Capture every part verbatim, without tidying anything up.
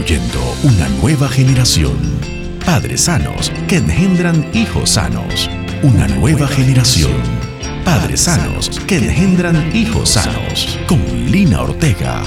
Construyendo una nueva generación. Padres sanos que engendran hijos sanos. Una nueva generación. Padres sanos que engendran hijos sanos. Con Lina Ortega.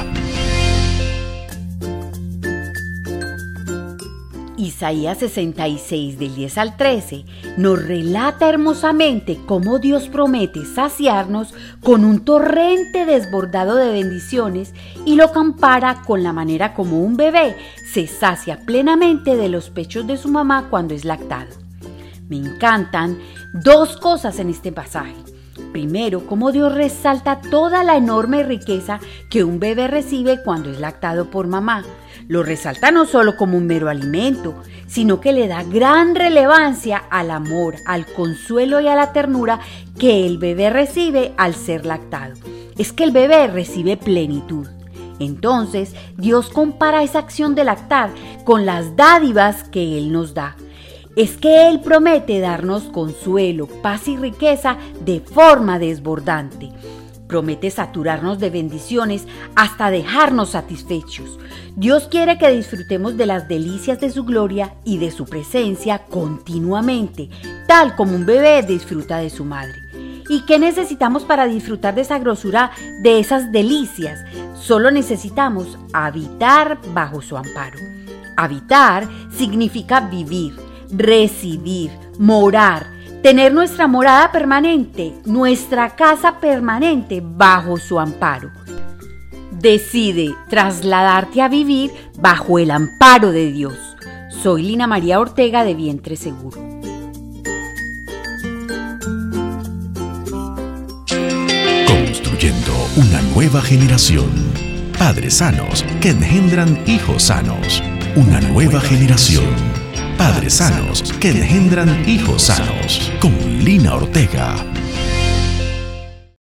Isaías sesenta y seis, del diez al trece, nos relata hermosamente cómo Dios promete saciarnos con un torrente desbordado de bendiciones y lo compara con la manera como un bebé se sacia plenamente de los pechos de su mamá cuando es lactado. Me encantan dos cosas en este pasaje. Primero, cómo Dios resalta toda la enorme riqueza que un bebé recibe cuando es lactado por mamá. Lo resalta no solo como un mero alimento, sino que le da gran relevancia al amor, al consuelo y a la ternura que el bebé recibe al ser lactado. Es que el bebé recibe plenitud. Entonces, Dios compara esa acción de lactar con las dádivas que Él nos da. Es que Él promete darnos consuelo, paz y riqueza de forma desbordante. Promete saturarnos de bendiciones hasta dejarnos satisfechos. Dios quiere que disfrutemos de las delicias de su gloria y de su presencia continuamente, tal como un bebé disfruta de su madre. ¿Y qué necesitamos para disfrutar de esa grosura, de esas delicias? Solo necesitamos habitar bajo su amparo. Habitar significa vivir, residir, morar, tener nuestra morada permanente, nuestra casa permanente bajo su amparo. Decide trasladarte a vivir bajo el amparo de Dios. Soy Lina María Ortega de Vientre Seguro. Construyendo una nueva generación. Padres sanos que engendran hijos sanos. Una nueva generación. Padres sanos que engendran hijos sanos. Con Lina Ortega.